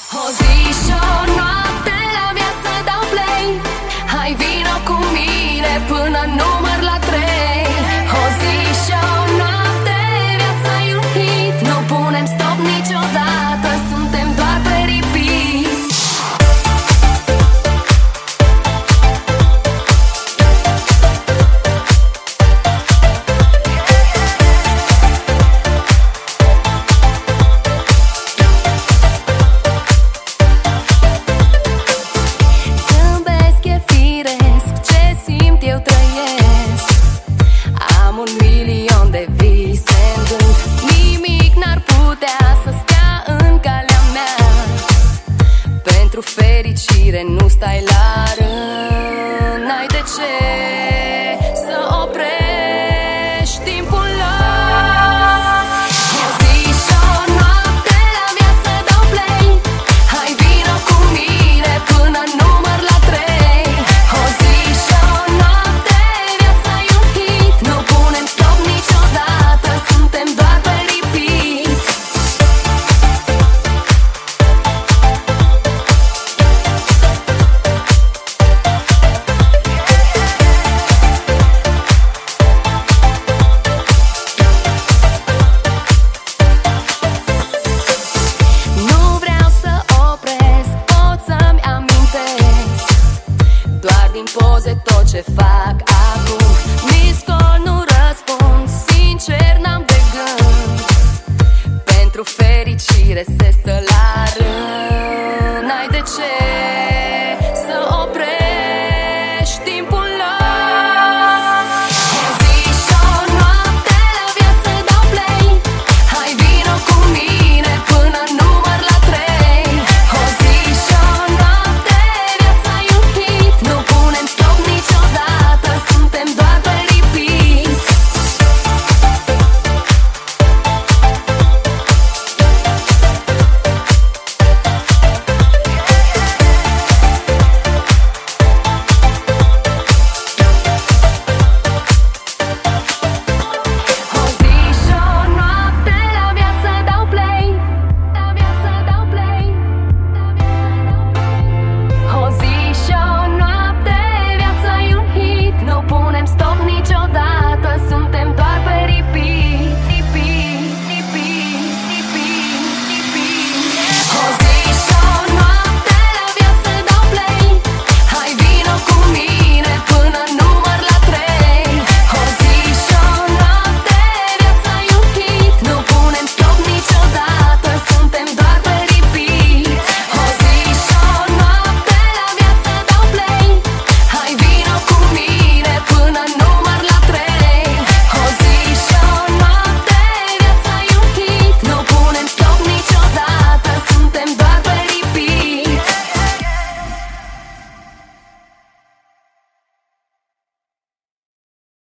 O zi și o noapte la viață dau play. Hai vino cu mine până număr la 3. O zi și o noapte, viața e un hit. Nu punem stop niciodată, suntem doar pe repeat. Am 1.000.000 de vise în gând. Nimic n-ar putea să stea în calea mea. Pentru fericire nu stai la rând. N-ai de ce să oprești timpul lor. O zi și o noapte la viață dau play. Hai vino cu mine până număr la 3. O zi și o noapte, viața e un hit. Nu punem stop niciodată, suntem doar pe repeat. Nu vreau să opresc, pot să-mi amintesc doar din poze tot ce fac acum. Miss call nu răspund, sincer n-am de gând. Pentru fericire se stă la rând.